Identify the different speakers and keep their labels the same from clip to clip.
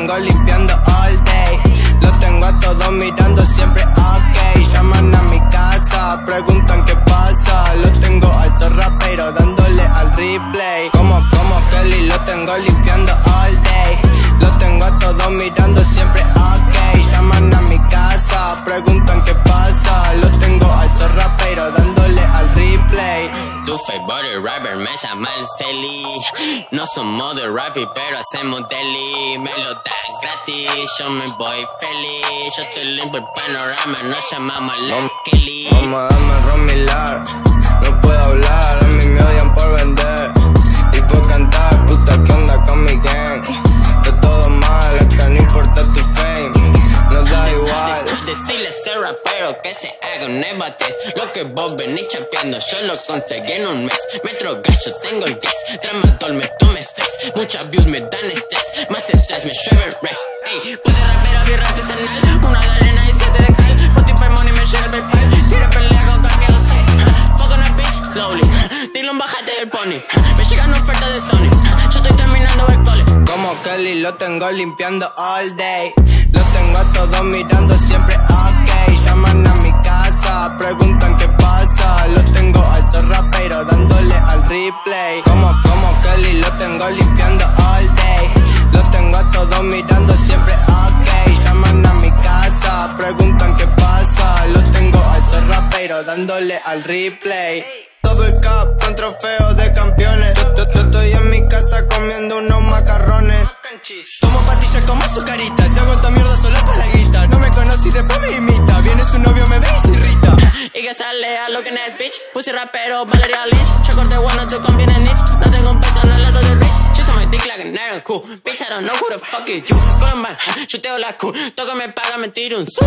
Speaker 1: tengo limpiando all day. Lo tengo a todos mirando siempre ok. Llaman a mi casa, preguntan qué pasa. Lo tengo al Zorra pero dándole al replay. Como Kelly, lo tengo limpiando all day. Lo tengo a todos mirando siempre ok. Llaman a mi casa, preguntan qué pasa. Lo tengo al Zorra pero dándole al replay.
Speaker 2: Tu favorite rapper me llama el Celi. No somos de rapi pero hacemos deli. Me lo dan gratis, yo me voy feliz. Yo te limpio el panorama, nos llamamos la Kelly.
Speaker 1: Vamos a darme Ron Millar, no puedo hablar, a mí me odian por vender y por cantar, puta que onda con mi gang. Está todo mal, acá no importa tu fame, nos da igual.
Speaker 2: Decirle a ese rapero que se haga un debate. Lo que vos venís chapeando, yo lo conseguí en un mes. Metro gallo, tengo el gas, tramador, me tome estrés. Muchas views me dan estrés, más estrés me llueve el rest. Ey, puse rapero, birra artesanal, una de arena y 7 de cal. Spotify money me llega el PayPal, quiero pelear con cambiado, sí. Fuck on a bitch, slowly, Dylan, bájate del pony. Me llegan ofertas de Sony, yo estoy terminando el cole.
Speaker 1: Como Kelly, lo tengo limpiando all day. Lo tengo a todos mirando siempre ok. Llaman a mi casa, preguntan qué pasa. Lo tengo al Zorra pero dándole al replay. Como Kelly, lo tengo limpiando all day. Lo tengo a todos mirando siempre ok. Llaman a mi casa, preguntan qué pasa. Lo tengo al Zorra pero dándole al replay. Double cup con trofeo de campeones. Yo estoy en mi casa comiendo unos macarrones. Tomo pastillas como azucarita. Si hago esta mierda solo para la guita. No me conocí, después me imita. Viene su novio, me ve y se irrita.
Speaker 2: Y que sale a lo que no es bitch. Puse rapero, Valeria Lynch. Yo corté bueno, tú conviene niche. No tengo un peso, no le doy de rich. She's on my dick like a nigga cool. Bitch, I don't know who the fuck is you. Colombian, yo teo la cool. Toco me paga, me tiro un su.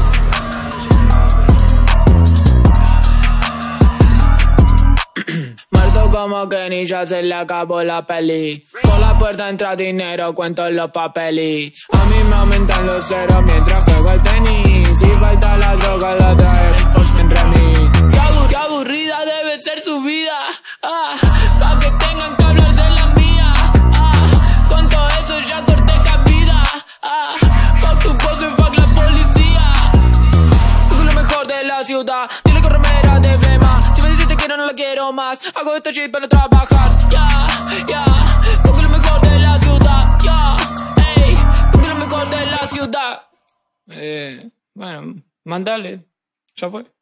Speaker 3: Muerto como Kenny, ya se le acabó la peli. Por la puerta entra dinero, cuento los papeles. A mí me aumentan los ceros mientras juego el tenis. Si falta la droga, la trae el Porsche en remis. Qué aburrida debe ser su vida. Pa' que tengan que hablar de la mía. Con todo eso ya corté cabida. Fuck tu pose, fuck la policía. Tú lo mejor de la ciudad. Dile con remera de flema. Si me dices te quiero, no la quiero más. Hago esto shit para trabajar. Coge lo mejor de la ciudad. Ey, coge lo mejor de la ciudad. Bueno, mándale. Ya fue.